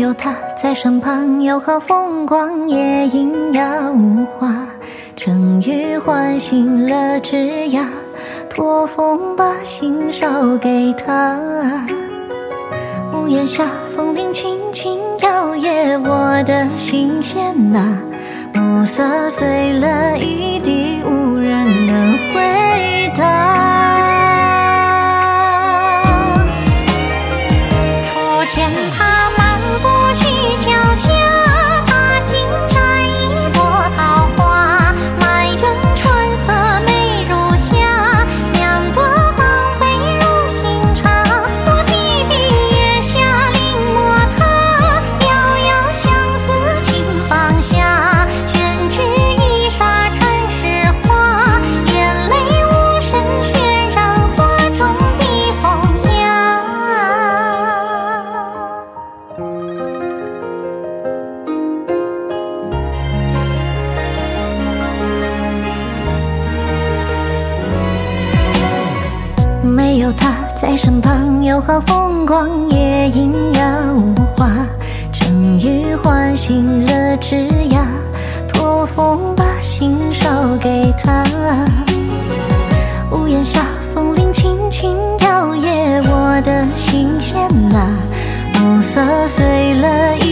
有他在身旁，又何风光也应要无花。终于唤醒了枝桠，托风把心捎给他。屋檐下风铃轻轻摇曳我的心弦啊，暮色碎了一地，无人能回答。 初见他漫步西桥下，他竟摘一朵桃花。满园春色美如霞，两朵芳菲如新茶。我提笔月下临摹他，遥遥相思请放下。宣纸一霎尘世化，眼泪无声渲染画中的风雅。 没有他在身旁，又何风光也应要无花。终于唤醒了枝桠，托风把心捎给他。屋檐下风铃轻轻摇曳我的心弦啊，暮色碎了